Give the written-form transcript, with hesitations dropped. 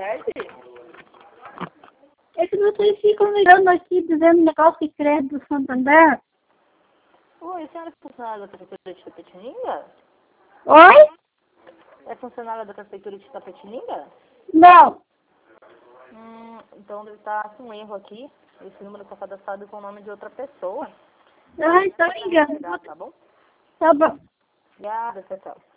tarde. É que vocês ficam ligando aqui dizendo negócio de crédito do Santander. Oi, a senhora é funcionária da Prefeitura de Tapetininga? Oi? É funcionária da Prefeitura de Tapetininga? Não. Então deve estar com um erro aqui. Esse número está cadastrado com o nome de outra pessoa. Ai, tá ligando. Tá bom? Tá bom. Obrigada, tchau, tchau.